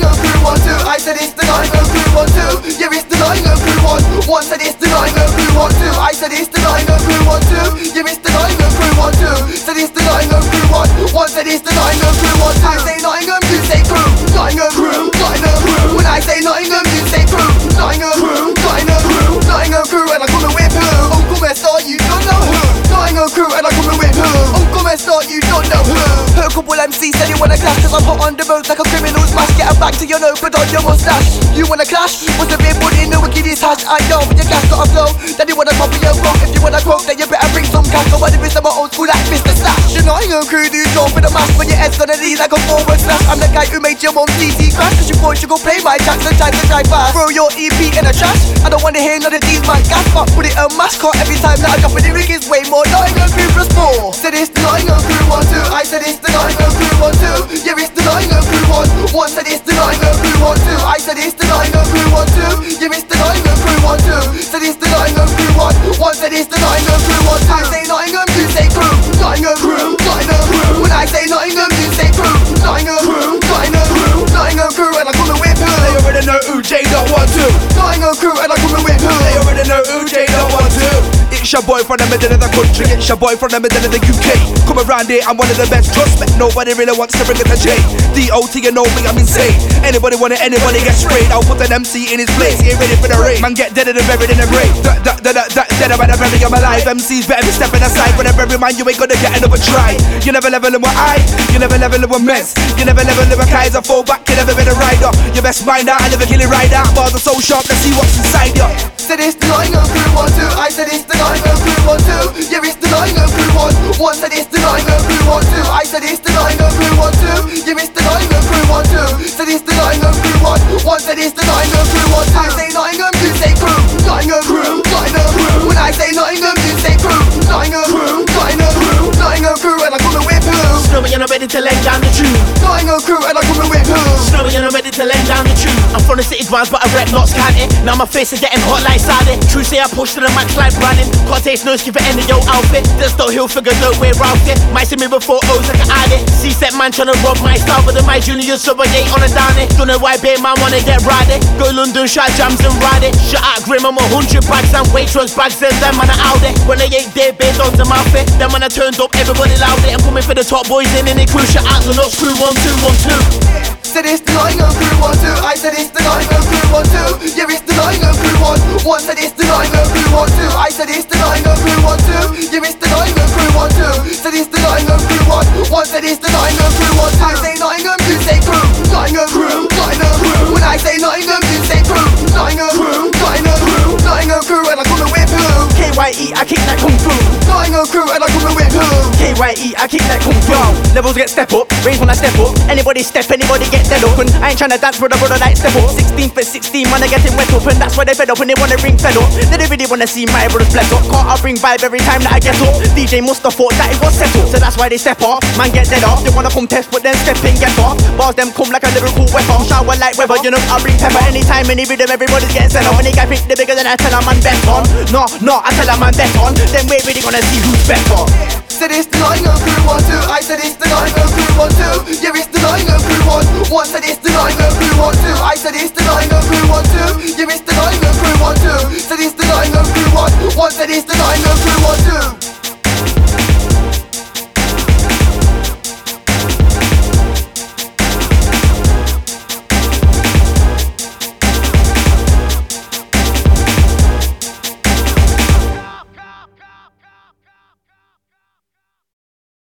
crew 1, 2. I said it's the Dino crew 1, 2. Yeah, it's the Dino crew 1. 1 said it's the Dino crew 1, 2. I said it's the Dino crew 1, 2. Yeah, it's the Dino crew 1, 2. Said it's the Dino crew 1. 1 said it's the Dino crew 1, 2. I say Nottingham, you say crew. Nottingham crew, Nottingham crew. When I say Nottingham, you say crew. Nottingham crew, Nottingham crew. Nottingham crew, and I come and whip who? Uncle Mestar, you don't know who. Nottingham crew, and I come and whip who? Uncle Mestar, you don't know who. Her couple MC said you wanna clash, cause I'm hot on the road like a criminal smash. Get a back to your nose, put on your mustache. You wanna clash? Was a big body in the wickedest hash. I know, when your gas got a flow, then you wanna copy your quote. If you wanna quote, then you better bring some cash. Go on, if it's my old school like Mr. Slash. The Nottingham crew do drop with a mash, but your head's gonna lead like a forward slash. I'm the guy who made your mom TT crash, cause you thought you go play my tracks and try to drive fast. Throw your EP in the trash. I don't wanna hear none of these man gas, but put it a mascot every time that I drop it. The rig is way more Nottingham crew plus 4. Said it's the Nottingham crew 1, 2. I said it's the Nottingham crew 1, 2. Yeah, it's the Nottingham crew 1. 1 said it's the Nottingham crew 1, 2. I said it's the Nottingham crew 1, 2. Yeah, it's the Nottingham crew 1, 2. Said it's the Nottingham crew 1. 1 said it's the Nottingham crew 1, 2. I say Nottingham, you say crew. Nottingham crew, Nottingham crew. When I say Nottingham, you say crew. Nottingham crew, Nottingham crew. Nottingham crew, and I come and whip who? They already know who J.12. Nottingham crew, and I come and whip who? They already know who J.12. It's your boy from the middle of the country. It's your boy from the middle of the UK. Come around here, I'm one of the best. Trust me, nobody really wants to bring it to J. D.O.T, you know me, I'm insane. Anybody want it, anybody get sprayed. I'll put an MC in his place. He ain't ready for the rain. Man get dead and buried in the grave. Dead about the bury of my life. MC's better be stepping aside. For the very man, you ain't gonna get another try. You never level in with I. You never level in with mess. You never level in with Kaiser. Fall back, you never been a rider. Your best mind out, I never kill it right out. Bars are so sharp, let's see what's inside ya. Said it's the Nottingham crew 1, 2. I said it's the Nottingham crew 1, 2. Yeah, it's the Nottingham crew 1. 1 said it's the Nottingham crew 1, 2. I said it's the Nottingham crew 1, 2. Yeah, it's the Nottingham crew 1, 2. Said it's the Nottingham crew 1. 1 said it's the Nottingham crew 1, 2. I say Nottingham, you say crew. Nottingham crew, Nottingham crew. When I say Nottingham, you say crew. Nottingham crew, Nottingham crew. Nottingham crew, and I come and whip who? Snowy, you're not ready to lay down the tune. Nottingham crew, and I come and whip who? Snowy, you're not ready to lay down the tune. I'm from the city grounds, but I rep Notts County. Now my face is getting hot like Saudi. True say I push to the max like Brandon. Can't taste no skip for any yo outfit. There's no hill figure, no way round it. Might see me before O's like an addict. C-set man tryna rob my style, but then my juniors so I ain't on a down it. Don't know why babe man wanna get rowdy. Go London, shot jams and ride it. Shut out Grim, I'm 100 bags and Waitrose bags and them man are out there. When they ain't there, based on the mouth it. Then when I turned up, everybody loud it. I'm coming for the top boys in the crew. Shut out the Notts crew 1, 2, 1, 2. Said it's the Nottingham crew 1, 2. I said it's the Nottingham crew 1, 2. Yeah, it's the Nottingham crew 1. 1 said it's the Nottingham crew 1, 2. I said it's the Nottingham crew 1, 2. Yeah, it's the Nottingham crew 1, 2. Said it's the Nottingham crew 1. 1 said it's the Nottingham crew 1, 2. I say Nottingham, you say crew. Nottingham crew, Nottingham crew. When I say Nottingham, you say crew. Nottingham crew, Nottingham crew. Nottingham crew, and I come and whip who? KYE, I kick that kung fu. Nottingham crew, and I come and whip who? KYE, I kick that kung fu. Levels get step up, raise when I step up. Anybody step, anybody get dead up. And I ain't tryna dance with a brother like step up. 16 for 16, man, I getting wet up. And that's why they fed up and they wanna ring fed up. They don't really wanna see my brothers bless up. Can't I bring vibe every time that I get up? DJ must have thought that it was settled. So that's why they step off, man get dead off. They wanna come test but then step in, get off. Bars them come like a lyrical weapon. Shower like weather, you know I bring pepper. Anytime, any rhythm, everybody's getting set up. When they guy pick the bigger than I tell a man bet on. No, I tell a man bet on. Then we're really gonna see who's better. Said it's the Nottingham crew 1, 2. I said it's the Nottingham crew 1, 2. Yeah, it's the Nottingham crew 1. 1 said it's the Nottingham crew